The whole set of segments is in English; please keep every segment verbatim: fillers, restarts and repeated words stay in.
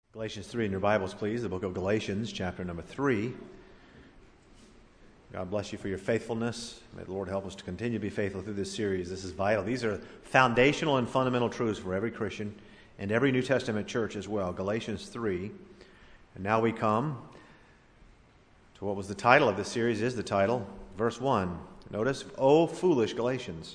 Galatians three in your Bibles, please. The book of Galatians, chapter number three. God bless you for your faithfulness. May the Lord help us to continue to be faithful through this series. This is vital. These are foundational and fundamental truths for every Christian and every New Testament church as well. Galatians three. And now we come to what was the title of this series, is the title, verse one. Notice, O foolish Galatians,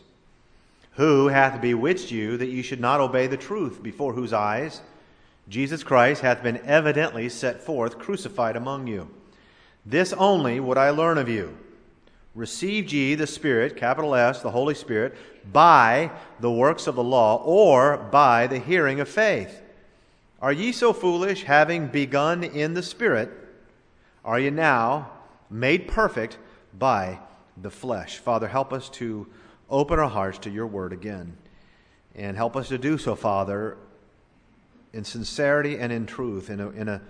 who hath bewitched you that ye should not obey the truth, before whose eyes Jesus Christ hath been evidently set forth, crucified among you. This only would I learn of you. Received ye the Spirit, capital S, the Holy Spirit, by the works of the law, or by the hearing of faith? Are ye so foolish, having begun in the Spirit, are ye now made perfect by the flesh? Father, help us to open our hearts to your word again. And help us to do so, Father, in sincerity and in truth, in a, in a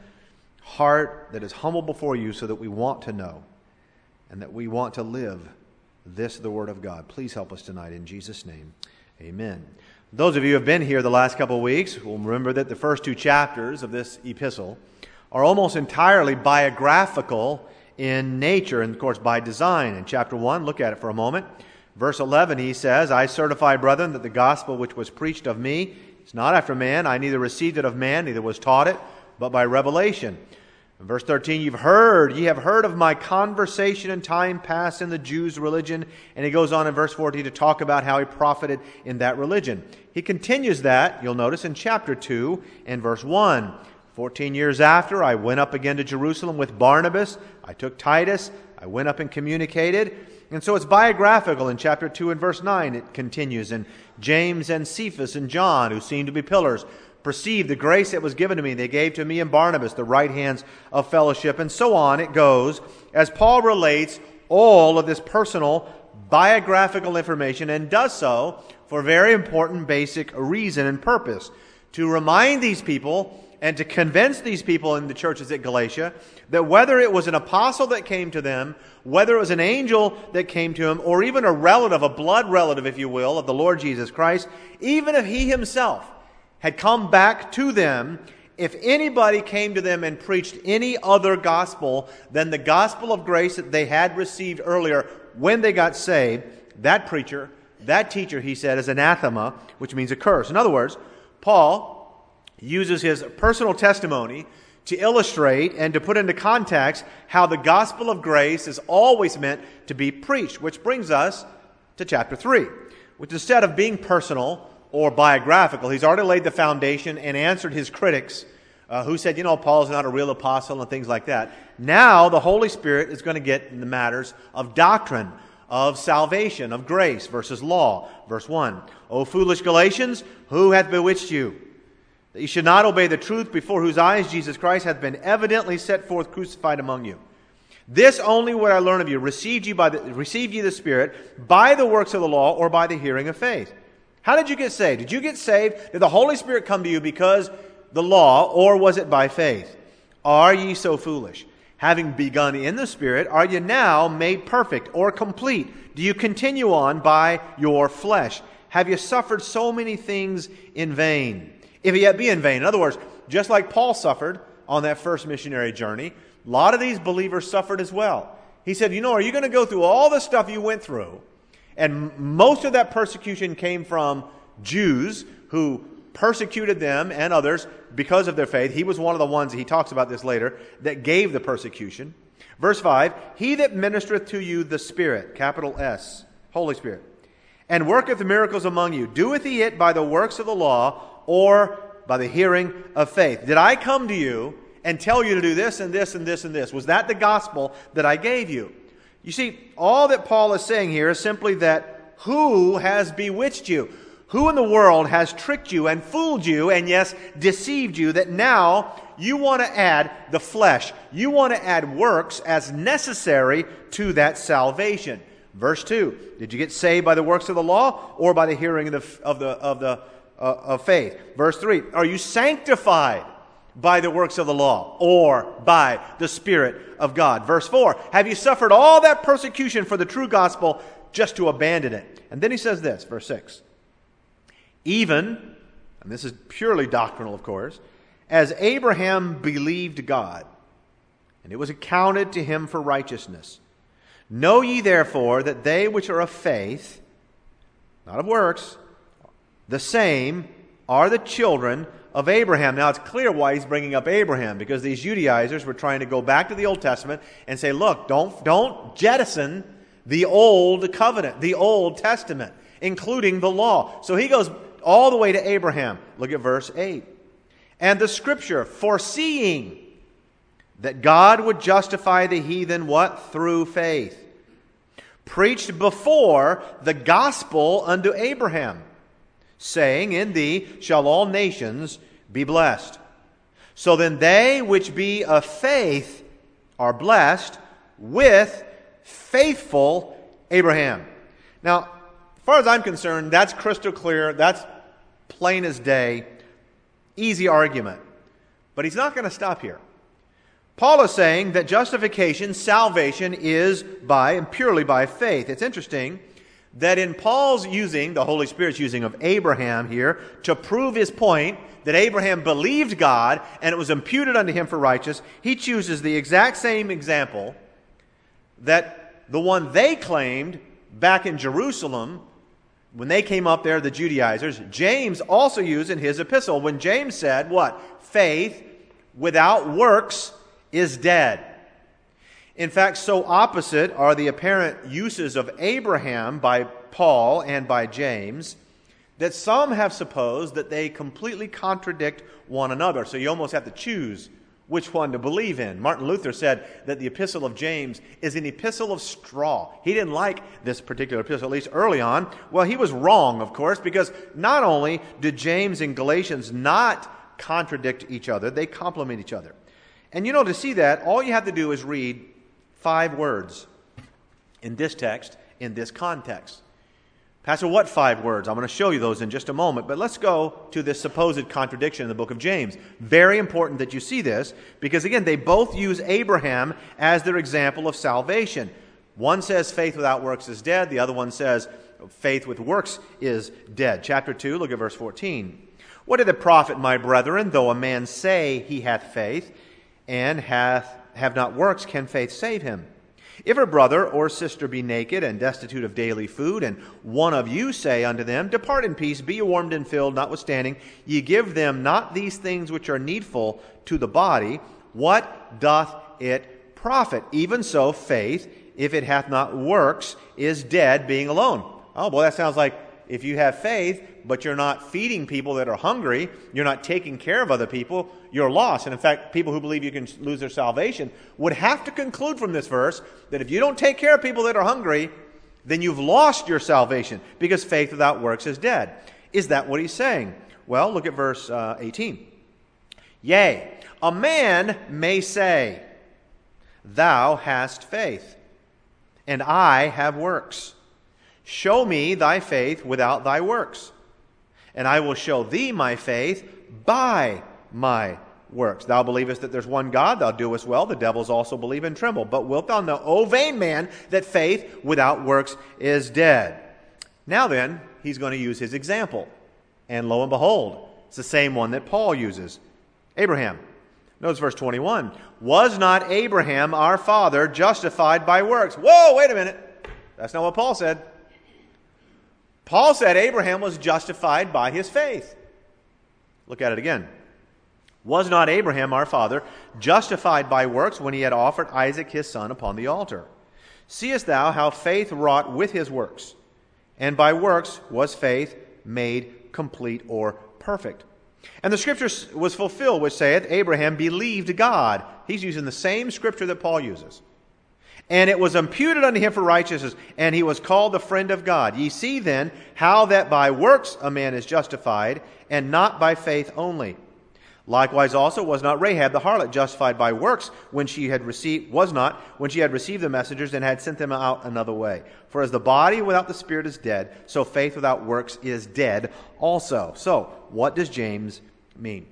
heart that is humble before you, so that we want to know and that we want to live this, the Word of God. Please help us tonight in Jesus' name. Amen. Those of you who have been here the last couple of weeks will remember that the first two chapters of this epistle are almost entirely biographical in nature and, of course, by design. In chapter one, look at it for a moment. Verse eleven, he says, I certify, brethren, that the gospel which was preached of me is not after man. I neither received it of man, neither was taught it, but by revelation. In verse thirteen, you've heard, ye have heard of my conversation in time past in the Jews' religion. And he goes on in verse fourteen to talk about how he profited in that religion. He continues that, you'll notice, in chapter two and verse one. Fourteen years after, I went up again to Jerusalem with Barnabas. I took Titus. I went up and communicated. And so it's biographical in chapter two and verse nine. It continues. And James and Cephas and John, who seemed to be pillars, perceived the grace that was given to me. They gave to me and Barnabas the right hands of fellowship. And so on it goes as Paul relates all of this personal biographical information, and does so for a very important basic reason and purpose. To remind these people and to convince these people in the churches at Galatia that whether it was an apostle that came to them, whether it was an angel that came to him, or even a relative, a blood relative, if you will, of the Lord Jesus Christ, even if he himself had come back to them, if anybody came to them and preached any other gospel than the gospel of grace that they had received earlier when they got saved, that preacher, that teacher, he said, is anathema, which means a curse. In other words, Paul uses his personal testimony to illustrate and to put into context how the gospel of grace is always meant to be preached, which brings us to chapter three, which instead of being personal or biographical, he's already laid the foundation and answered his critics uh, who said, you know, Paul's not a real apostle and things like that. Now the Holy Spirit is going to get in the matters of doctrine, of salvation, of grace versus law. Verse one, O foolish Galatians, who hath bewitched you, that ye should not obey the truth, before whose eyes Jesus Christ hath been evidently set forth, crucified among you? This only would I learn of you. Received ye, by the, received ye the Spirit by the works of the law, or by the hearing of faith? How did you get saved? Did you get saved? Did the Holy Spirit come to you because the law, or was it by faith? Are ye so foolish? Having begun in the Spirit, are ye now made perfect or complete? Do you continue on by your flesh? Have you suffered so many things in vain? If it yet be in vain. In other words, just like Paul suffered on that first missionary journey, a lot of these believers suffered as well. He said, you know, are you going to go through all the stuff you went through? And most of that persecution came from Jews who persecuted them and others because of their faith. He was one of the ones, he talks about this later, that gave the persecution. Verse five, he that ministereth to you the Spirit, capital S, Holy Spirit, and worketh miracles among you, doeth he it by the works of the law, or by the hearing of faith? Did I come to you and tell you to do this and this and this and this? Was that the gospel that I gave you? You see, all that Paul is saying here is simply that who has bewitched you? Who in the world has tricked you and fooled you and, yes, deceived you, that now you want to add the flesh, you want to add works as necessary to that salvation? Verse two, did you get saved by the works of the law, or by the hearing of the, of the, of the Uh, of faith? Verse three, are you sanctified by the works of the law, or by the Spirit of God? Verse four, have you suffered all that persecution for the true gospel just to abandon it? And then he says this, verse six, even, and this is purely doctrinal, of course, as Abraham believed God, and it was accounted to him for righteousness. Know ye therefore that they which are of faith, not of works, the same are the children of Abraham. Now it's clear why he's bringing up Abraham, because these Judaizers were trying to go back to the Old Testament and say, look, don't, don't jettison the Old Covenant, the Old Testament, including the law. So he goes all the way to Abraham. Look at verse eight. And the Scripture, foreseeing that God would justify the heathen, what? Through faith, preached before the gospel unto Abraham, saying, in thee shall all nations be blessed. So then they which be of faith are blessed with faithful Abraham. Now, as far as I'm concerned, that's crystal clear. That's plain as day. Easy argument. But he's not going to stop here. Paul is saying that justification, salvation, is by and purely by faith. It's interesting that in Paul's using, the Holy Spirit's using of Abraham here to prove his point that Abraham believed God and it was imputed unto him for righteousness, he chooses the exact same example that the one they claimed back in Jerusalem when they came up there, the Judaizers, James also used in his epistle when James said, what? Faith without works is dead. In fact, so opposite are the apparent uses of Abraham by Paul and by James that some have supposed that they completely contradict one another. So you almost have to choose which one to believe in. Martin Luther said that the epistle of James is an epistle of straw. He didn't like this particular epistle, at least early on. Well, he was wrong, of course, because not only did James and Galatians not contradict each other, they complement each other. And you know, to see that, all you have to do is read five words in this text, in this context. Pastor, what five words? I'm going to show you those in just a moment, but let's go to this supposed contradiction in the book of James. Very important that you see this, because again, they both use Abraham as their example of salvation. One says faith without works is dead. The other one says faith with works is dead. Chapter two, look at verse fourteen. What did it profit, my brethren, though a man say he hath faith, and hath have not works, can faith save him? If a brother or sister be naked and destitute of daily food, and one of you say unto them, depart in peace, be warmed and filled, notwithstanding ye give them not these things which are needful to the body, what doth it profit? Even so, faith, if it hath not works, is dead, being alone. Oh, boy, that sounds like if you have faith, but you're not feeding people that are hungry, you're not taking care of other people, you're lost. And in fact, people who believe you can lose their salvation would have to conclude from this verse that if you don't take care of people that are hungry, then you've lost your salvation, because faith without works is dead. Is that what he's saying? Well, look at verse uh, eighteen. Yea, a man may say, thou hast faith, and I have works. Show me thy faith without thy works, and I will show thee my faith by my works. Thou believest that there's one God, thou doest well. The devils also believe and tremble. But wilt thou know, O vain man, that faith without works is dead? Now then, he's going to use his example. And lo and behold, it's the same one that Paul uses. Abraham. Notice verse twenty-one. Was not Abraham our father justified by works? Whoa, wait a minute. That's not what Paul said. Paul said Abraham was justified by his faith. Look at it again. Was not Abraham our father justified by works when he had offered Isaac his son upon the altar? Seest thou how faith wrought with his works? And by works was faith made complete or perfect. And the scripture was fulfilled, which saith, Abraham believed God. He's using the same scripture that Paul uses. And it was imputed unto him for righteousness, and he was called the friend of God. Ye see then how that by works a man is justified, and not by faith only. Likewise also was not Rahab the harlot justified by works when she had received was not when she had received the messengers and had sent them out another way. For as the body without the spirit is dead, so faith without works is dead also. So, what does James mean?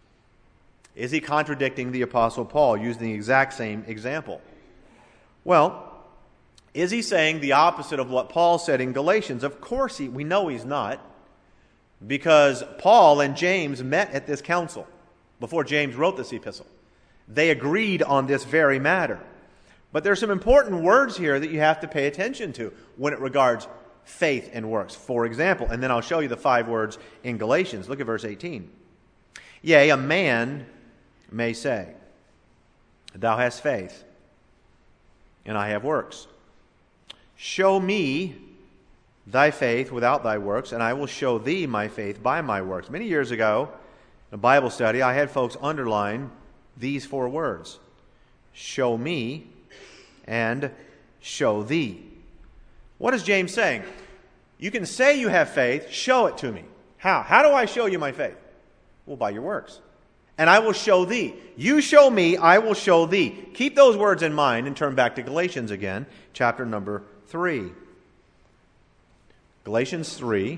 Is he contradicting the Apostle Paul using the exact same example? Well, is he saying the opposite of what Paul said in Galatians? Of course, he, we know he's not, because Paul and James met at this council. before James wrote this epistle. They agreed on this very matter. But there's some important words here that you have to pay attention to when it regards faith and works. For example, and then I'll show you the five words in Galatians. Look at verse eighteen. Yea, a man may say, Thou hast faith, and I have works. Show me thy faith without thy works, and I will show thee my faith by my works. Many years ago, in a Bible study, I had folks underline these four words. Show me and show thee. What is James saying? You can say you have faith, show it to me. How? How do I show you my faith? Well, by your works. And I will show thee. You show me, I will show thee. Keep those words in mind and turn back to Galatians again, chapter number three. Galatians three.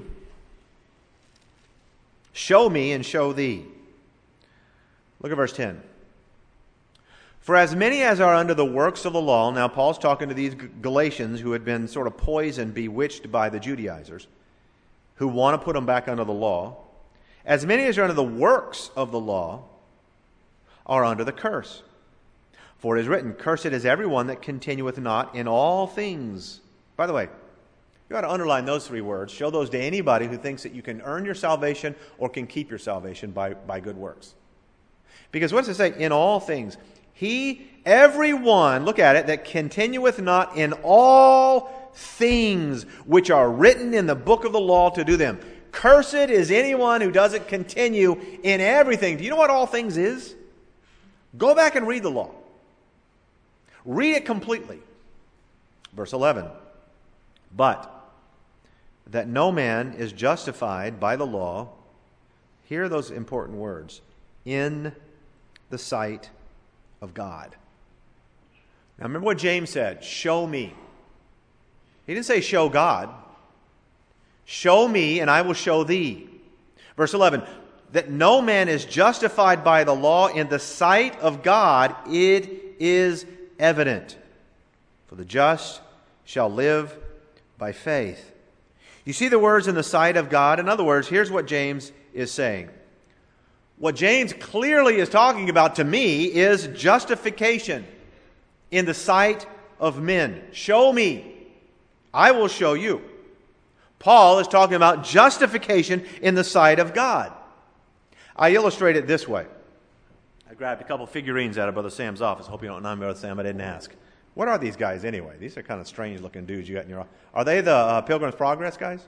Show me and show thee. Look at verse ten. For as many as are under the works of the law, now Paul's talking to these Galatians who had been sort of poisoned, bewitched by the Judaizers, who want to put them back under the law. As many as are under the works of the law are under the curse. For it is written, Cursed is everyone that continueth not in all things. By the way, you ought to underline those three words. Show those to anybody who thinks that you can earn your salvation or can keep your salvation by, by good works. Because what does it say? In all things. He, everyone, look at it, that continueth not in all things which are written in the book of the law to do them. Cursed is anyone who doesn't continue in everything. Do you know what all things is? Go back and read the law. Read it completely. Verse eleven. But that no man is justified by the law, hear those important words, in the sight of God. Now remember what James said, show me. He didn't say show God. Show me and I will show thee. Verse eleven, that no man is justified by the law in the sight of God, it is evident. For the just shall live by faith. You see the words in the sight of God? In other words, here's what James is saying. What James clearly is talking about to me is justification in the sight of men. Show me. I will show you. Paul is talking about justification in the sight of God. I illustrate it this way. I grabbed a couple figurines out of Brother Sam's office. Hope you don't mind, Brother Sam. I didn't ask. What are these guys anyway? These are kind of strange looking dudes you got in your office. Are they the uh, Pilgrim's Progress guys?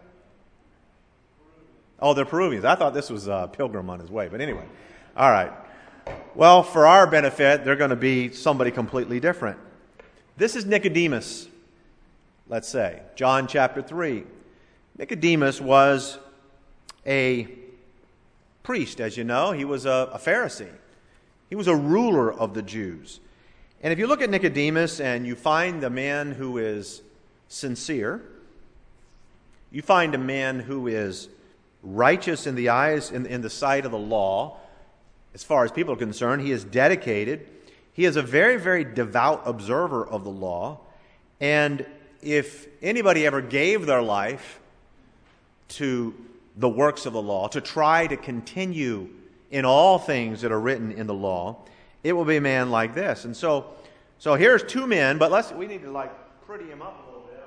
Oh, they're Peruvians. I thought this was uh, Pilgrim on his way. But anyway. All right. Well, for our benefit, they're going to be somebody completely different. This is Nicodemus, let's say. John chapter three. Nicodemus was a priest, as you know. He was a, a Pharisee. He was a ruler of the Jews. And if you look at Nicodemus and you find the man who is sincere, you find a man who is righteous in the eyes, in, in the sight of the law, as far as people are concerned, he is dedicated. He is a very, very devout observer of the law. And if anybody ever gave their life to the works of the law, to try to continue in all things that are written in the law, it will be a man like this. And so, so here's two men, but let's we need to like pretty him up a little bit.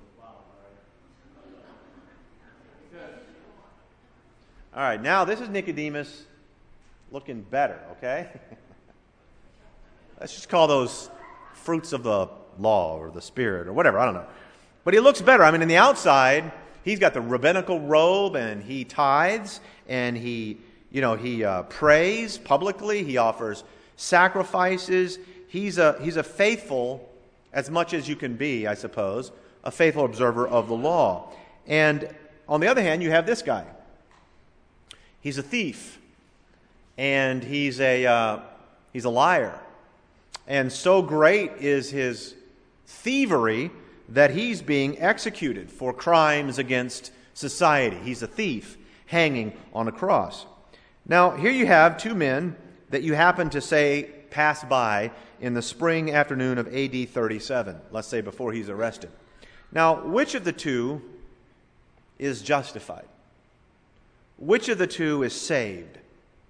All right, now this is Nicodemus looking better, okay? Let's just call those fruits of the law or the Spirit or whatever, I don't know. But he looks better. I mean, in the outside, he's got the rabbinical robe and he tithes and he, you know, he uh, prays publicly. He offers sacrifices. He's a, he's a faithful, as much as you can be, I suppose, a faithful observer of the law. And on the other hand, you have this guy. He's a thief. And he's a, uh, he's a liar. And so great is his thievery that he's being executed for crimes against society. He's a thief hanging on a cross. Now, here you have two men that you happen to say pass by in the spring afternoon of A D thirty-seven, let's say before he's arrested. Now, which of the two is justified? Which of the two is saved?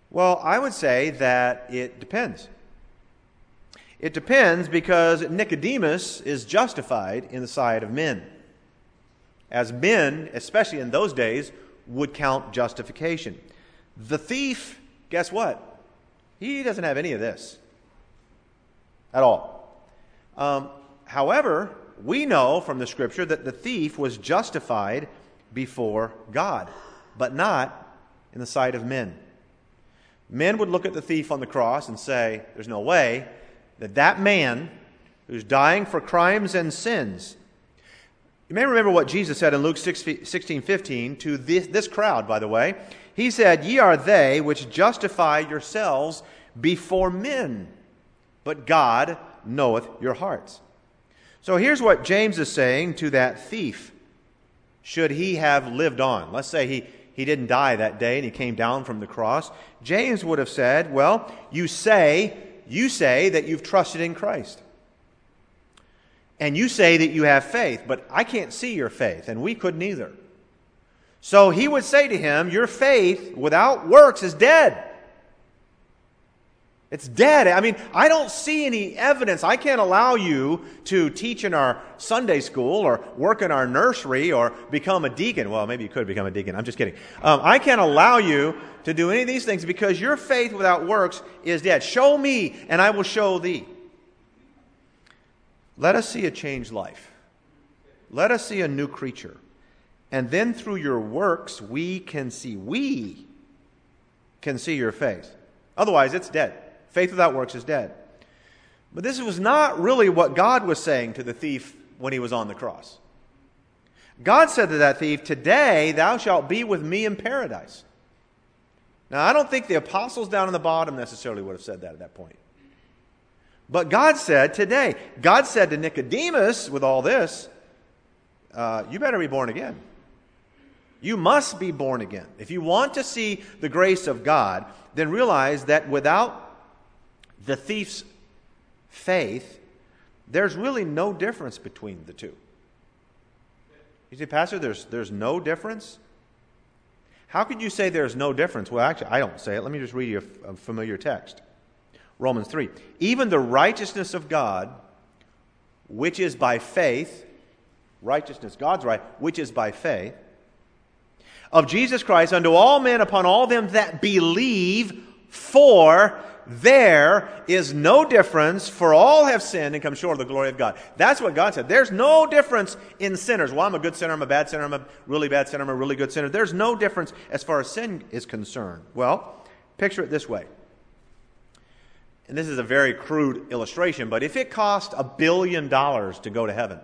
Well, I would say that it depends. It depends because Nicodemus is justified in the sight of men, as men, especially in those days, would count justification. The thief, guess what? He doesn't have any of this at all. Um, however, we know from the Scripture that the thief was justified before God, but not in the sight of men. Men would look at the thief on the cross and say, there's no way that that man who's dying for crimes and sins. You may remember what Jesus said in Luke sixteen fifteen to this, this crowd, by the way. He said, "Ye are they which justify yourselves before men, but God knoweth your hearts." So here's what James is saying to that thief. Should he have lived on? Let's say he, he didn't die that day and he came down from the cross. James would have said, well, you say, you say that you've trusted in Christ. And you say that you have faith, but I can't see your faith, and we couldn't either. So he would say to him, your faith without works is dead. It's dead. I mean, I don't see any evidence. I can't allow you to teach in our Sunday school or work in our nursery or become a deacon. Well, maybe you could become a deacon. I'm just kidding. Um, I can't allow you to do any of these things because your faith without works is dead. Show me, and I will show thee. Let us see a changed life. Let us see a new creature. And then through your works, we can see, we can see your faith. Otherwise, it's dead. Faith without works is dead. But this was not really what God was saying to the thief when he was on the cross. God said to that thief, today thou shalt be with me in paradise. Now, I don't think the apostles down in the bottom necessarily would have said that at that point. But God said today, God said to Nicodemus with all this, uh, you better be born again. You must be born again. If you want to see the grace of God, then realize that without the thief's faith, there's really no difference between the two. You say, Pastor, there's, there's no difference? How could you say there's no difference? Well, actually, I don't say it. Let me just read you a, a familiar text. Romans three. Even the righteousness of God, which is by faith, righteousness, God's right, which is by faith, of Jesus Christ unto all men upon all them that believe, for there is no difference, for all have sinned and come short of the glory of God. That's what God said. There's no difference in sinners. Well, I'm a good sinner, I'm a bad sinner, I'm a really bad sinner, I'm a really good sinner. There's no difference as far as sin is concerned. Well, picture it this way. And this is a very crude illustration, but if it cost a billion dollars to go to heaven,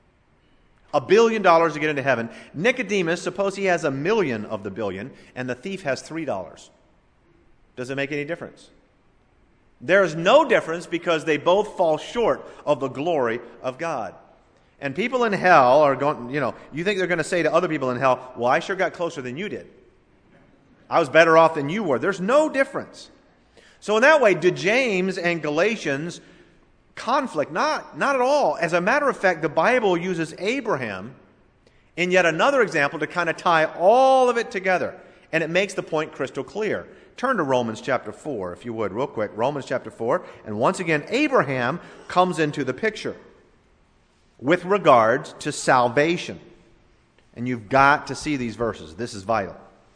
a billion dollars to get into heaven, Nicodemus, suppose he has a million of the billion, and the thief has three dollars. Does it make any difference? There is no difference because they both fall short of the glory of God. And people in hell are going, you know, you think they're going to say to other people in hell, well, I sure got closer than you did. I was better off than you were. There's no difference. So in that way, did James and Galatians conflict? Not, not at all. As a matter of fact, the Bible uses Abraham in yet another example to kind of tie all of it together. And it makes the point crystal clear. Turn to Romans chapter four, if you would, real quick. Romans chapter four. And once again, Abraham comes into the picture with regard to salvation. And you've got to see these verses. This is vital.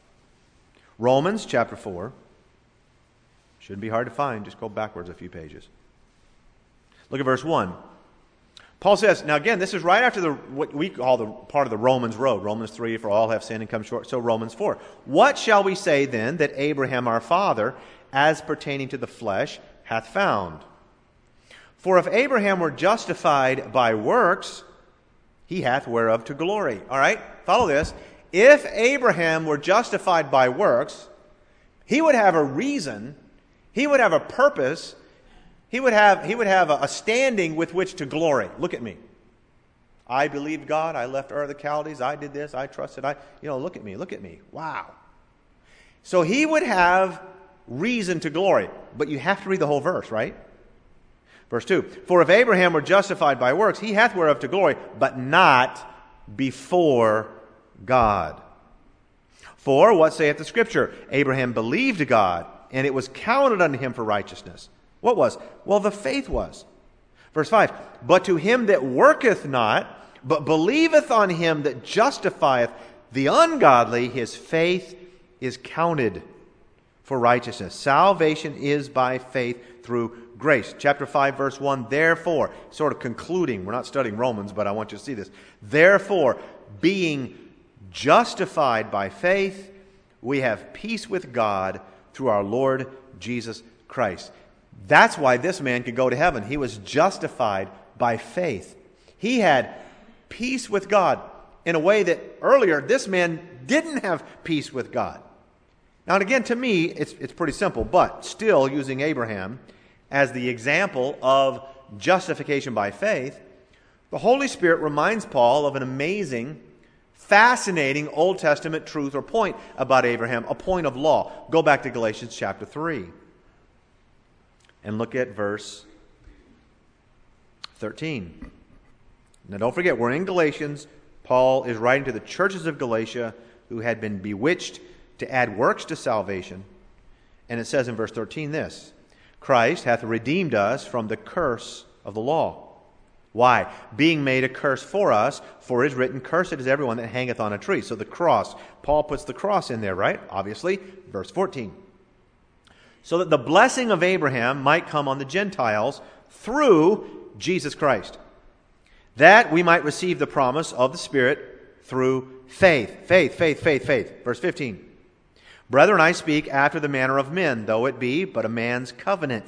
Romans chapter four. Shouldn't be hard to find. Just go backwards a few pages. Look at verse one. Paul says, now again, this is right after the what we call the part of the Romans road. Romans three, for all have sinned and come short. So Romans four. What shall we say then that Abraham our father, as pertaining to the flesh, hath found? For if Abraham were justified by works, he hath whereof to glory. All right, follow this. If Abraham were justified by works, he would have a reason, he would have a purpose, He would have, he would have a standing with which to glory. Look at me. I believed God. I left Ur of the Chaldees. I did this. I trusted. I, you know, look at me. Look at me. Wow. So he would have reason to glory. But you have to read the whole verse, right? Verse two. For if Abraham were justified by works, he hath whereof to glory, but not before God. For what saith the Scripture? Abraham believed God, and it was counted unto him for righteousness. What was? Well, the faith was. Verse five, but to him that worketh not, but believeth on him that justifieth the ungodly, his faith is counted for righteousness. Salvation is by faith through grace. Chapter five, verse one, therefore, sort of concluding, we're not studying Romans, but I want you to see this. Therefore, being justified by faith, we have peace with God through our Lord Jesus Christ. That's why this man could go to heaven. He was justified by faith. He had peace with God in a way that earlier this man didn't have peace with God. Now, and again, to me, it's, it's pretty simple, but still using Abraham as the example of justification by faith, the Holy Spirit reminds Paul of an amazing, fascinating Old Testament truth or point about Abraham, a point of law. Go back to Galatians chapter three and look at verse thirteen. Now don't forget, we're in Galatians. Paul is writing to the churches of Galatia who had been bewitched to add works to salvation. And it says in verse thirteen this, Christ hath redeemed us from the curse of the law. Why? Being made a curse for us, for it is written, cursed is everyone that hangeth on a tree. So the cross, Paul puts the cross in there, right? Obviously, verse fourteen. So that the blessing of Abraham might come on the Gentiles through Jesus Christ, that we might receive the promise of the Spirit through faith. Faith, faith, faith, faith. Verse fifteen. Brethren, I speak after the manner of men, though it be but a man's covenant.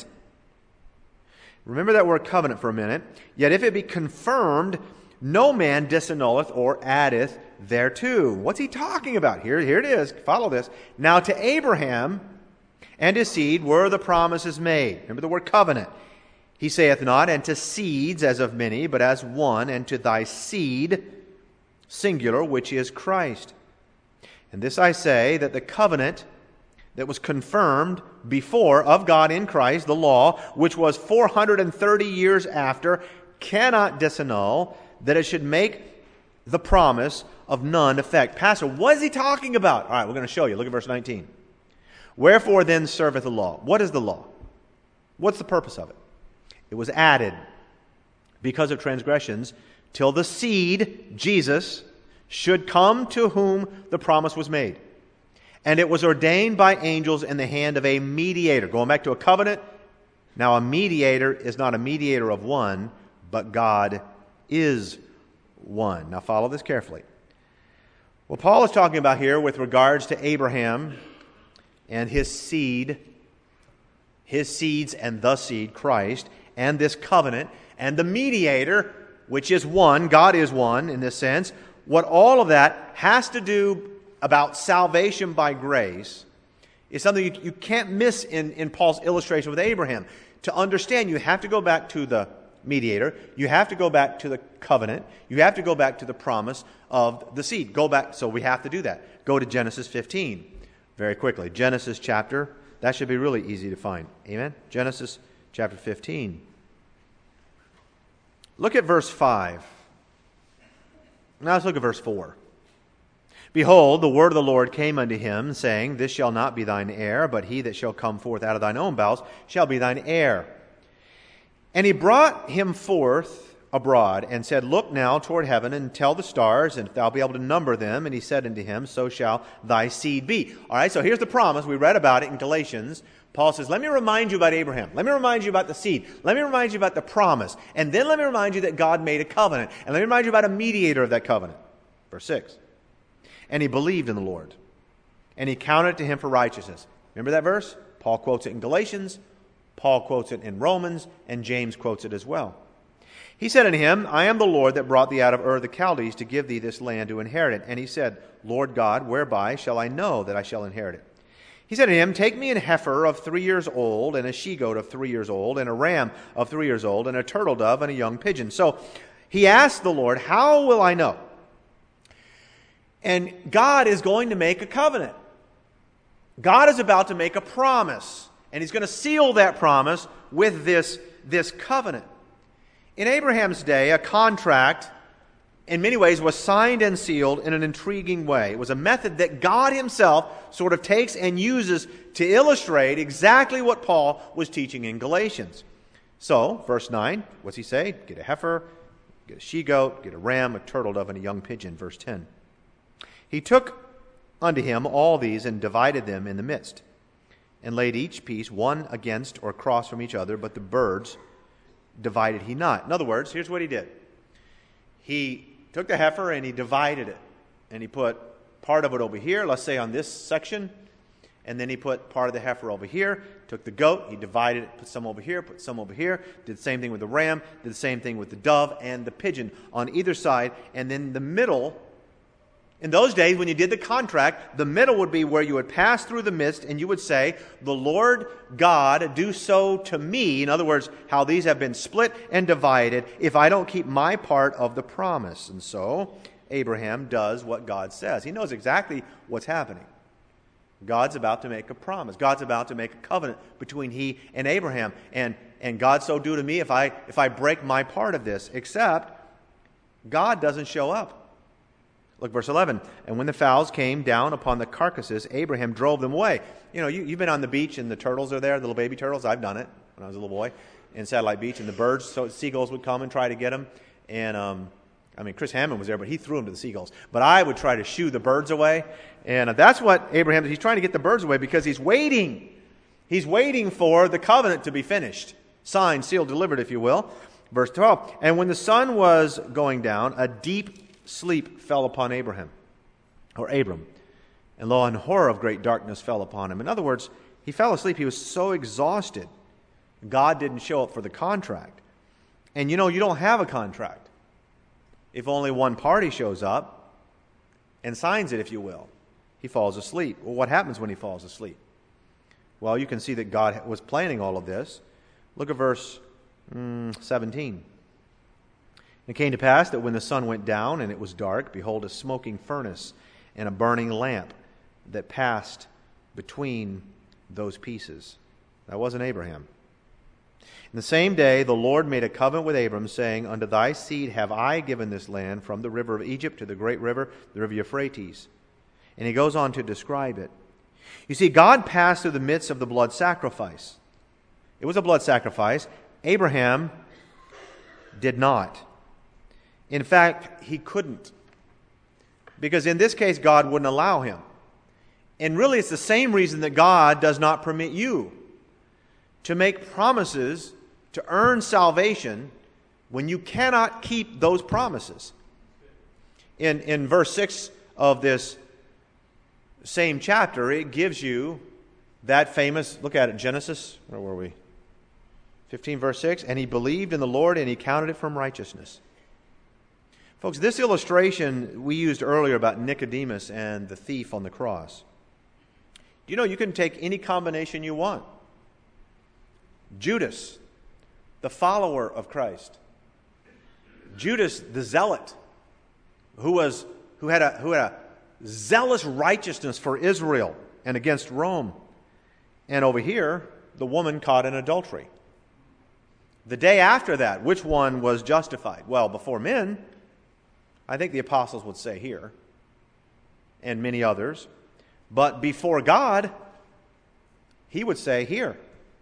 Remember that word covenant for a minute. Yet if it be confirmed, no man disannulleth or addeth thereto. What's he talking about? Here, here it is. Follow this. Now to Abraham and his seed were the promises made. Remember the word covenant. He saith not, and to seeds as of many, but as one, and to thy seed, singular, which is Christ. And this I say, that the covenant that was confirmed before of God in Christ, the law, which was four hundred thirty years after, cannot disannul, that it should make the promise of none effect. Pastor, what is he talking about? All right, we're going to show you. Look at verse nineteen. Wherefore then serveth the law? What is the law? What's the purpose of it? It was added because of transgressions till the seed, Jesus, should come to whom the promise was made. And it was ordained by angels in the hand of a mediator. Going back to a covenant, now a mediator is not a mediator of one, but God is one. Now follow this carefully. What Paul is talking about here with regards to Abraham and his seed, his seeds and the seed, Christ, and this covenant, and the mediator, which is one, God is one in this sense, what all of that has to do about salvation by grace is something you, you can't miss in, in Paul's illustration with Abraham. To understand, you have to go back to the mediator, you have to go back to the covenant, you have to go back to the promise of the seed. Go back, so we have to do that. Go to Genesis fifteen very quickly. Genesis chapter, that should be really easy to find. Amen? Genesis chapter fifteen. Look at verse five. Now let's look at verse four. Behold, the word of the Lord came unto him, saying, This shall not be thine heir, but he that shall come forth out of thine own bowels shall be thine heir. And he brought him forth abroad, and said, Look now toward heaven, and tell the stars, and if thou be able to number them. And he said unto him, So shall thy seed be. All right, so here's the promise. We read about it in Galatians. Paul says, let me remind you about Abraham. Let me remind you about the seed. Let me remind you about the promise. And then let me remind you that God made a covenant. And let me remind you about a mediator of that covenant. Verse six. And he believed in the Lord, and he counted it to him for righteousness. Remember that verse? Paul quotes it in Galatians, Paul quotes it in Romans, and James quotes it as well. He said unto him, I am the Lord that brought thee out of Ur the Chaldees to give thee this land to inherit it. And he said, Lord God, whereby shall I know that I shall inherit it? He said to him, Take me an heifer of three years old, and a she-goat of three years old, and a ram of three years old, and a turtle dove, and a young pigeon. So he asked the Lord, How will I know? And God is going to make a covenant. God is about to make a promise. And he's going to seal that promise with this, this covenant. In Abraham's day, a contract in many ways, was signed and sealed in an intriguing way. It was a method that God himself sort of takes and uses to illustrate exactly what Paul was teaching in Galatians. So, verse nine, what's he say? Get a heifer, get a she-goat, get a ram, a turtle dove, and a young pigeon. Verse ten. He took unto him all these and divided them in the midst, and laid each piece one against or across from each other, but the birds divided he not. In other words, here's what he did. He took the heifer and he divided it. And he put part of it over here, let's say on this section. And then he put part of the heifer over here. Took the goat, he divided it, put some over here, put some over here. Did the same thing with the ram, did the same thing with the dove and the pigeon on either side. And then the middle, in those days when you did the contract, the middle would be where you would pass through the midst and you would say, the Lord God do so to me. In other words, how these have been split and divided if I don't keep my part of the promise. And so Abraham does what God says. He knows exactly what's happening. God's about to make a promise. God's about to make a covenant between he and Abraham. And, and God so do to me if I, if I break my part of this. Except God doesn't show up. Look, verse eleven. And when the fowls came down upon the carcasses, Abraham drove them away. You know, you, you've been on the beach and the turtles are there, the little baby turtles. I've done it when I was a little boy in Satellite Beach. And the birds, so seagulls would come and try to get them. And, um, I mean, Chris Hammond was there, but he threw them to the seagulls. But I would try to shoo the birds away. And that's what Abraham did. He's trying to get the birds away because he's waiting. He's waiting for the covenant to be finished. Signed, sealed, delivered, if you will. Verse twelve. And when the sun was going down, a deep sleep fell upon Abraham, or Abram. And lo, an horror of great darkness fell upon him. In other words, he fell asleep. He was so exhausted. God didn't show up for the contract. And you know, you don't have a contract if only one party shows up and signs it, if you will. He falls asleep. Well, what happens when he falls asleep? Well, you can see that God was planning all of this. Look at verse mm, seventeen. It came to pass that when the sun went down and it was dark, behold, a smoking furnace and a burning lamp that passed between those pieces. That wasn't Abraham. In the same day, the Lord made a covenant with Abram, saying, unto thy seed have I given this land, from the river of Egypt to the great river, the river Euphrates. And he goes on to describe it. You see, God passed through the midst of the blood sacrifice. It was a blood sacrifice. Abraham did not. In fact, he couldn't. Because in this case, God wouldn't allow him. And really, it's the same reason that God does not permit you to make promises to earn salvation when you cannot keep those promises. In, in verse six of this same chapter, it gives you that famous, look at it, Genesis, where were we? fifteen, verse six, and he believed in the Lord and he counted it from righteousness. Folks, this illustration we used earlier about Nicodemus and the thief on the cross. Do you know you can take any combination you want? Judas, the follower of Christ. Judas, the zealot, who was who had a who had a zealous righteousness for Israel and against Rome. And over here, the woman caught in adultery. The day after that, which one was justified? Well, before men, I think the apostles would say here, and many others. But before God, he would say here.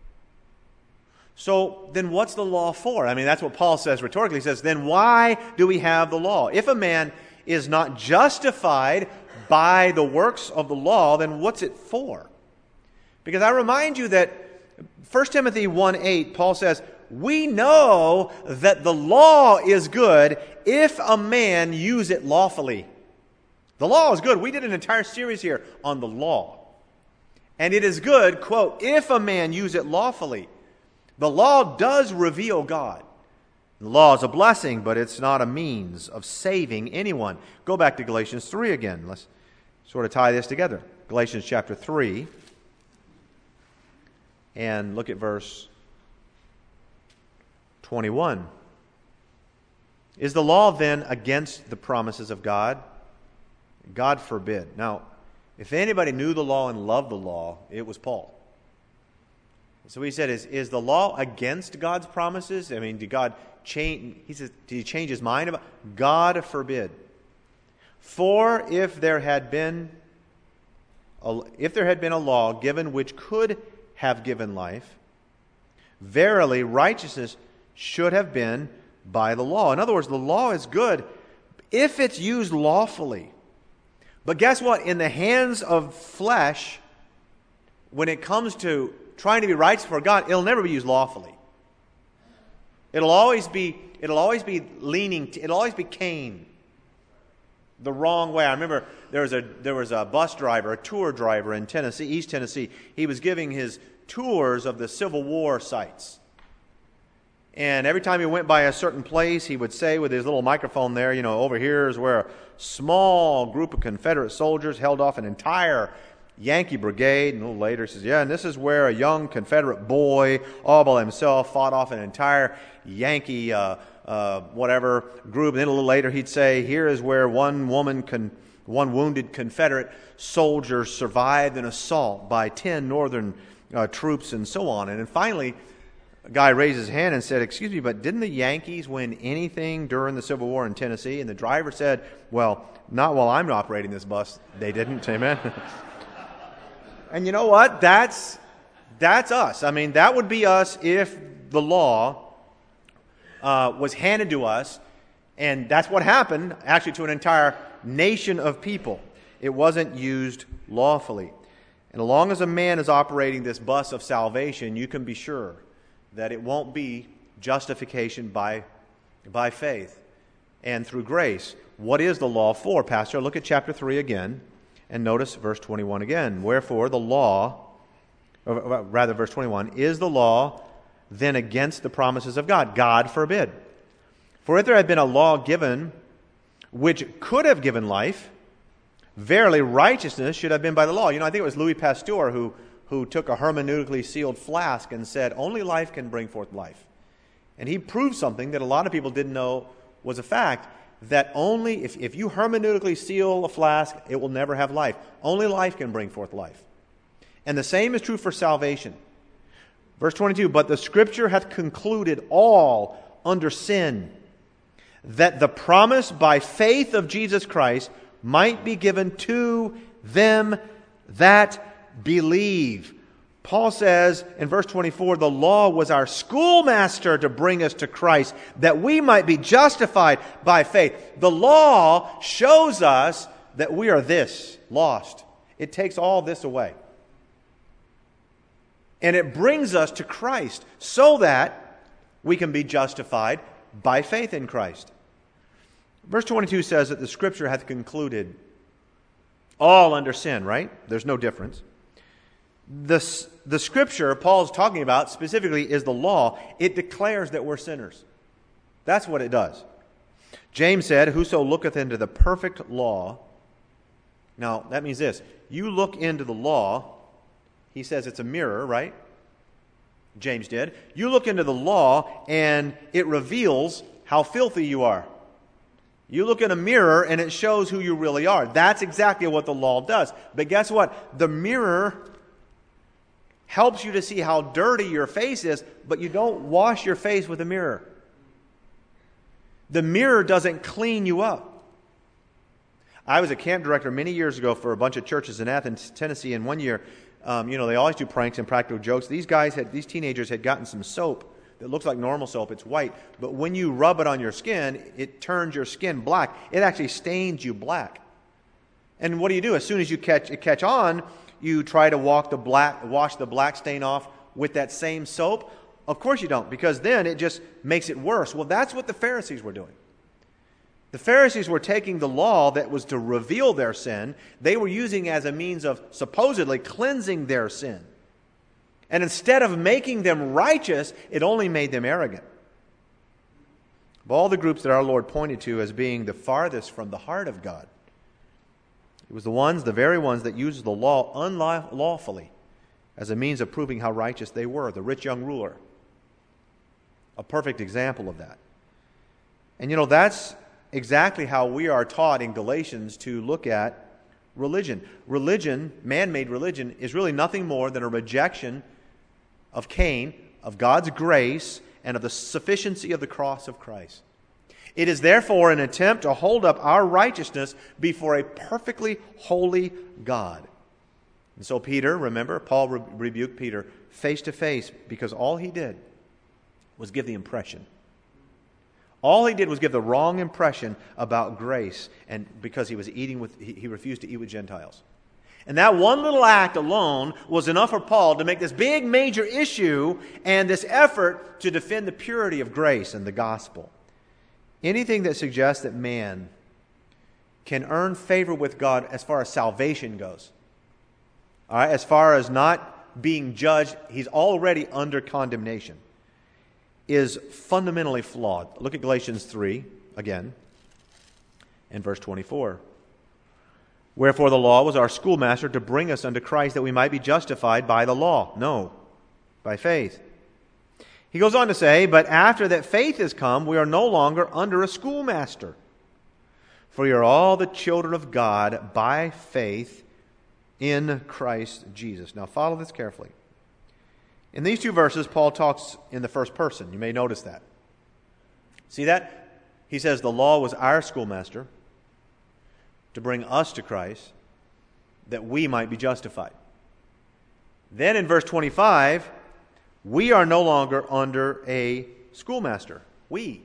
So then what's the law for? I mean, that's what Paul says rhetorically. He says, then why do we have the law? If a man is not justified by the works of the law, then what's it for? Because I remind you that First Timothy one eight, Paul says, we know that the law is good if a man use it lawfully. The law is good. We did an entire series here on the law. And it is good, quote, if a man use it lawfully. The law does reveal God. The law is a blessing, but it's not a means of saving anyone. Go back to Galatians three again. Let's sort of tie this together. Galatians chapter three. And look at verse twenty-one. Is the law then against the promises of God? God forbid. Now, if anybody knew the law and loved the law, it was Paul. So he said, is, is the law against God's promises? I mean, did God change, he says, did he change his mind about? God forbid. For if there had been, a, if there had been a law given which could have given life, verily righteousness should have been by the law. In other words, the law is good if it's used lawfully. But guess what? In the hands of flesh, when it comes to trying to be righteous for God, it'll never be used lawfully. It'll always be, it'll always be leaning, to, it'll always be Cain. The wrong way. I remember there was a there was a bus driver, a tour driver in Tennessee, East Tennessee. He was giving his tours of the Civil War sites. And every time he went by a certain place, he would say with his little microphone there, you know, over here is where a small group of Confederate soldiers held off an entire Yankee brigade. And a little later he says, yeah, and this is where a young Confederate boy all by himself fought off an entire Yankee uh, uh, whatever group. And then a little later he'd say, here is where one woman, con- one wounded Confederate soldier survived an assault by ten Northern uh, troops and so on. And then finally, a guy raised his hand and said, excuse me, but didn't the Yankees win anything during the Civil War in Tennessee? And the driver said, well, not while I'm operating this bus. They didn't. Amen. And you know what? That's that's us. I mean, that would be us if the law uh, was handed to us, and that's what happened, actually, to an entire nation of people. It wasn't used lawfully. And as long as a man is operating this bus of salvation, you can be sure that it won't be justification by, by faith and through grace. What is the law for, Pastor? Look at chapter three again. And notice verse twenty-one again. Wherefore the law, or rather verse twenty-one, is the law then against the promises of God? God forbid. For if there had been a law given which could have given life, verily righteousness should have been by the law. You know, I think it was Louis Pasteur who, who took a hermeneutically sealed flask and said, only life can bring forth life. And he proved something that a lot of people didn't know was a fact, that only, if, if you hermeneutically seal a flask, it will never have life. Only life can bring forth life. And the same is true for salvation. Verse twenty-two, but the Scripture hath concluded all under sin, that the promise by faith of Jesus Christ might be given to them that believe. Paul says in verse twenty-four, the law was our schoolmaster to bring us to Christ, that we might be justified by faith. The law shows us that we are this, lost. It takes all this away. And it brings us to Christ so that we can be justified by faith in Christ. Verse twenty-two says that the Scripture hath concluded all under sin, right? There's no difference. The, the Scripture Paul's talking about specifically is the law. It declares that we're sinners. That's what it does. James said, whoso looketh into the perfect law. Now, that means this. You look into the law. He says it's a mirror, right? James did. You look into the law and it reveals how filthy you are. You look in a mirror and it shows who you really are. That's exactly what the law does. But guess what? The mirror helps you to see how dirty your face is, but you don't wash your face with a mirror. The mirror doesn't clean you up. I was a camp director many years ago for a bunch of churches in Athens, Tennessee, and one year, um, you know, they always do pranks and practical jokes. These guys had, these teenagers had gotten some soap that looks like normal soap. It's white, but when you rub it on your skin, it turns your skin black. It actually stains you black. And what do you do? As soon as you catch it catch on, you try to walk the black, wash the black stain off with that same soap? Of course you don't, because then it just makes it worse. Well, that's what the Pharisees were doing. The Pharisees were taking the law that was to reveal their sin. They were using as a means of supposedly cleansing their sin. And instead of making them righteous, it only made them arrogant. Of all the groups that our Lord pointed to as being the farthest from the heart of God, it was the ones, the very ones that used the law unlawfully as a means of proving how righteous they were. The rich young ruler, a perfect example of that. And you know, that's exactly how we are taught in Galatians to look at religion. Religion, man-made religion, is really nothing more than a rejection of Cain, of God's grace, and of the sufficiency of the cross of Christ. It is therefore an attempt to hold up our righteousness before a perfectly holy God. And so Peter, remember, Paul re- rebuked Peter face to face because all he did was give the impression. All he did was give the wrong impression about grace, and because he was eating with, he, he refused to eat with Gentiles. And that one little act alone was enough for Paul to make this big major issue and this effort to defend the purity of grace and the gospel. Anything that suggests that man can earn favor with God as far as salvation goes, all right, as far as not being judged, he's already under condemnation, is fundamentally flawed. Look at Galatians three again in verse twenty-four. Wherefore the law was our schoolmaster to bring us unto Christ that we might be justified by the law. No, by faith. He goes on to say, but after that faith has come, we are no longer under a schoolmaster. For you are all the children of God by faith in Christ Jesus. Now follow this carefully. In these two verses, Paul talks in the first person. You may notice that. See that? He says the law was our schoolmaster to bring us to Christ that we might be justified. Then in verse twenty-five, we are no longer under a schoolmaster. We.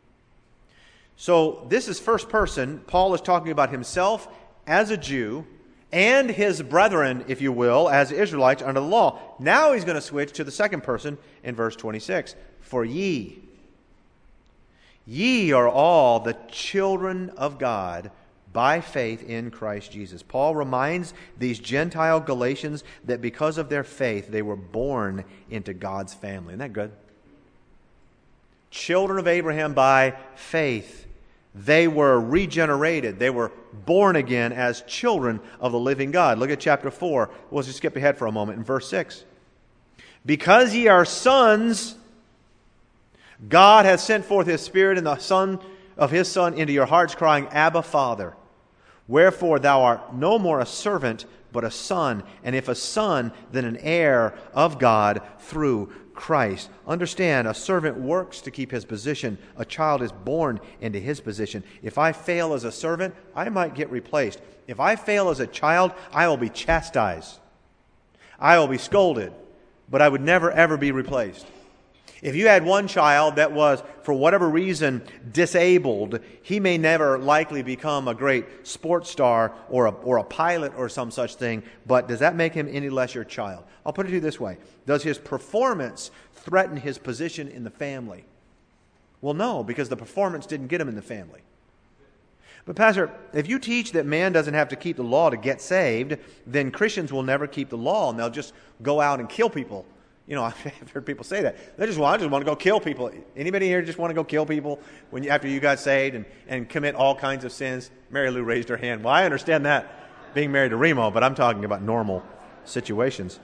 So this is first person. Paul is talking about himself as a Jew and his brethren, if you will, as Israelites under the law. Now he's going to switch to the second person in verse twenty-six. For ye, ye are all the children of God by faith in Christ Jesus. Paul reminds these Gentile Galatians that because of their faith, they were born into God's family. Isn't that good? Children of Abraham by faith. They were regenerated. They were born again as children of the living God. Look at chapter four. We'll just skip ahead for a moment in verse six. Because ye are sons, God hath sent forth His Spirit and the Son of His Son into your hearts, crying, Abba, Father. Wherefore thou art no more a servant, but a son. And if a son, then an heir of God through Christ. Understand, a servant works to keep his position. A child is born into his position. If I fail as a servant, I might get replaced. If I fail as a child, I will be chastised. I will be scolded. But I would never, ever be replaced. If you had one child that was, for whatever reason, disabled, he may never likely become a great sports star or a, or a pilot or some such thing, but does that make him any less your child? I'll put it to you this way. Does his performance threaten his position in the family? Well, no, because the performance didn't get him in the family. But Pastor, if you teach that man doesn't have to keep the law to get saved, then Christians will never keep the law and they'll just go out and kill people. You know, I've heard people say that. They just want, I just want to go kill people. Anybody here just want to go kill people when you, after you got saved and, and commit all kinds of sins? Mary Lou raised her hand. Well, I understand that, being married to Remo, but I'm talking about normal situations.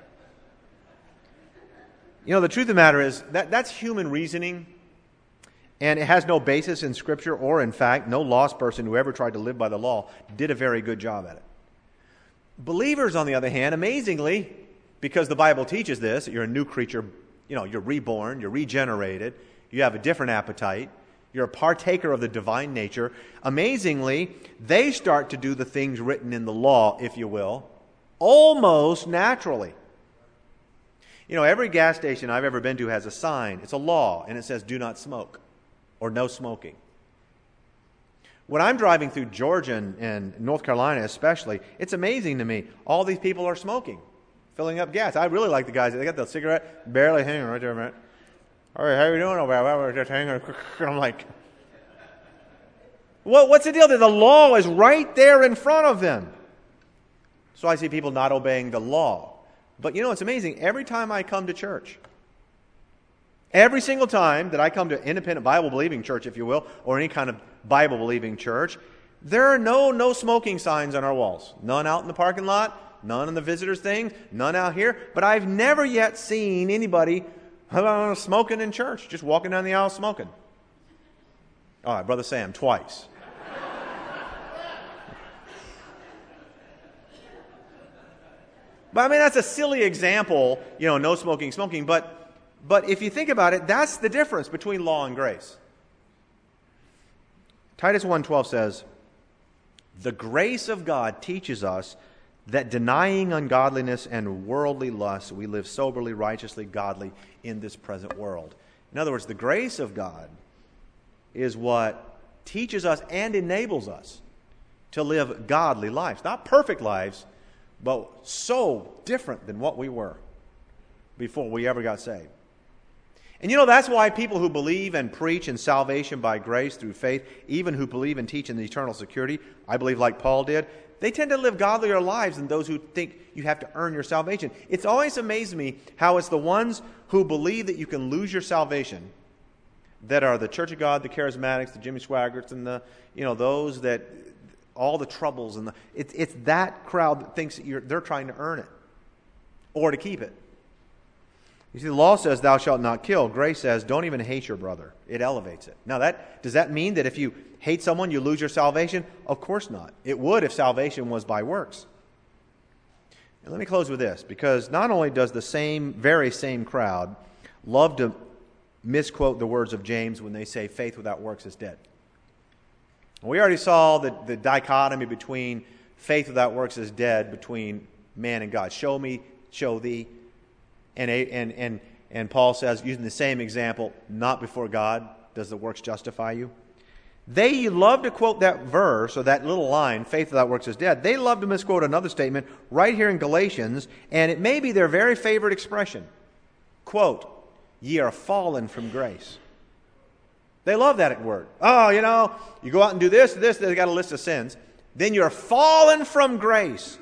You know, the truth of the matter is that that's human reasoning, and it has no basis in Scripture or, in fact, no lost person who ever tried to live by the law did a very good job at it. Believers, on the other hand, amazingly, because the Bible teaches this, that you're a new creature, you know, you're reborn, you're regenerated, you have a different appetite, you're a partaker of the divine nature. Amazingly, they start to do the things written in the law, if you will, almost naturally. You know, every gas station I've ever been to has a sign. It's a law, and it says, do not smoke, or no smoking. When I'm driving through Georgia and, and North Carolina especially, it's amazing to me. All these people are smoking. Filling up gas. I really like the guys. They got the cigarette barely hanging right there, man. All right, how you doing over there? We're just hanging. I'm like, well, what's the deal? The law is right there in front of them. So I see people not obeying the law. But you know, it's amazing. Every time I come to church, every single time that I come to an independent Bible-believing church, if you will, or any kind of Bible-believing church, there are no no smoking signs on our walls. None out in the parking lot. None in the visitors thing, none out here. But I've never yet seen anybody uh, smoking in church, just walking down the aisle smoking. All right, Brother Sam, twice. But I mean, that's a silly example, you know, no smoking, smoking. But, but if you think about it, that's the difference between law and grace. Titus one twelve says, "The grace of God teaches us that denying ungodliness and worldly lust, we live soberly, righteously, godly in this present world." In other words, the grace of God is what teaches us and enables us to live godly lives. Not perfect lives, but so different than what we were before we ever got saved. And you know, that's why people who believe and preach in salvation by grace through faith, even who believe and teach in the eternal security, I believe like Paul did, they tend to live godlier lives than those who think you have to earn your salvation. It's always amazed me how it's the ones who believe that you can lose your salvation that are the Church of God, the Charismatics, the Jimmy Swaggarts, and the, you know, those that, all the troubles, and the, it, it's that crowd that thinks that you're, they're trying to earn it or to keep it. You see, the law says, "Thou shalt not kill." Grace says, "Don't even hate your brother." It elevates it. Now, that does that mean that if you hate someone, you lose your salvation? Of course not. It would if salvation was by works. And let me close with this, because not only does the same, very same crowd love to misquote the words of James when they say faith without works is dead. We already saw the, the dichotomy between faith without works is dead between man and God. Show me, show thee. And, and, and, and Paul says, using the same example, not before God does the works justify you. They love to quote that verse, or that little line, faith without works is dead. They love to misquote another statement right here in Galatians, and it may be their very favorite expression. Quote, "Ye are fallen from grace." They love that word. Oh, you know, you go out and do this, this, they got a list of sins. Then you're fallen from grace.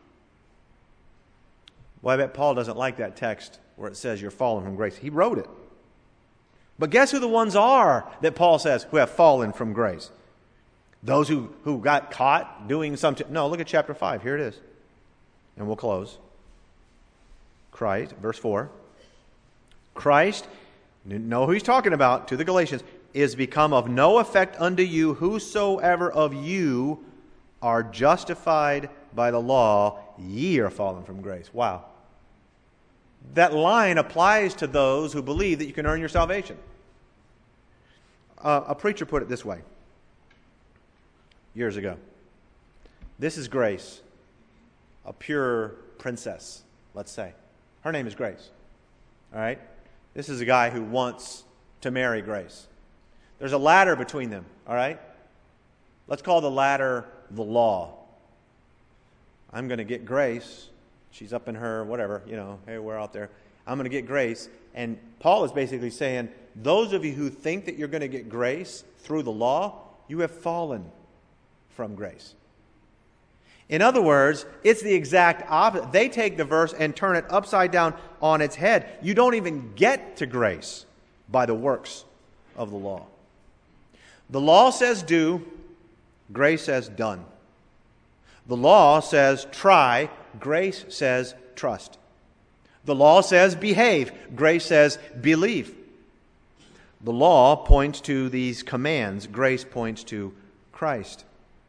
Well, I bet Paul doesn't like that text where it says you're fallen from grace. He wrote it. But guess who the ones are that Paul says who have fallen from grace? Those who, who got caught doing something. No, look at chapter five. Here it is. And we'll close. Christ, verse four. Christ, know who he's talking about, to the Galatians, is become of no effect unto you, whosoever of you are justified by the law, ye are fallen from grace. Wow. That line applies to those who believe that you can earn your salvation. Uh, a preacher put it this way years ago. This is Grace, a pure princess, let's say. Her name is Grace. All right? This is a guy who wants to marry Grace. There's a ladder between them, all right? Let's call the ladder the law. I'm going to get Grace. She's up in her, whatever, you know, hey, we're out there. I'm going to get Grace. And Paul is basically saying, those of you who think that you're going to get grace through the law, you have fallen from grace. In other words, it's the exact opposite. They take the verse and turn it upside down on its head. You don't even get to grace by the works of the law. The law says do, grace says done. The law says try, grace says trust. The law says behave, grace says believe. The law points to these commands, grace points to Christ.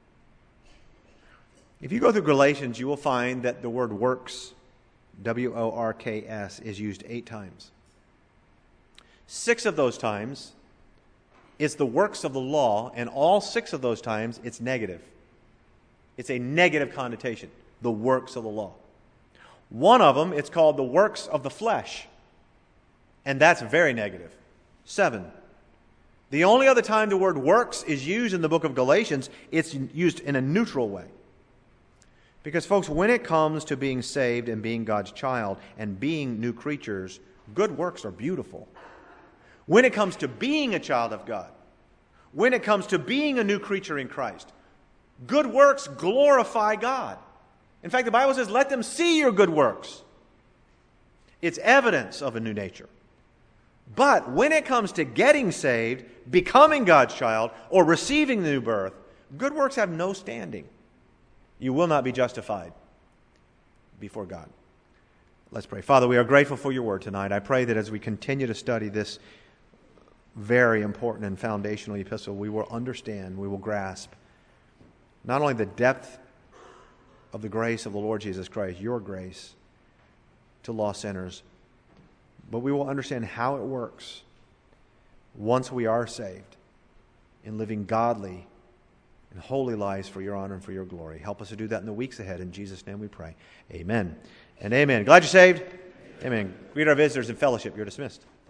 If you go through Galatians, you will find that the word works, W O R K S, is used eight times. Six of those times, it's the works of the law, and all six of those times, it's negative. It's a negative connotation, the works of the law. One of them, it's called the works of the flesh, and that's very negative. Seven. The only other time the word works is used in the book of Galatians, it's used in a neutral way. Because, folks, when it comes to being saved and being God's child and being new creatures, good works are beautiful. When it comes to being a child of God, when it comes to being a new creature in Christ, good works glorify God. In fact, the Bible says, let them see your good works. It's evidence of a new nature. But when it comes to getting saved, becoming God's child, or receiving the new birth, good works have no standing. You will not be justified before God. Let's pray. Father, we are grateful for your word tonight. I pray that as we continue to study this very important and foundational epistle, we will understand, we will grasp not only the depth of the grace of the Lord Jesus Christ, your grace, to lost sinners. But we will understand how it works once we are saved in living godly and holy lives for your honor and for your glory. Help us to do that in the weeks ahead. In Jesus' name we pray. Amen and amen. Glad you're saved. Amen. Amen. Greet our visitors in fellowship. You're dismissed.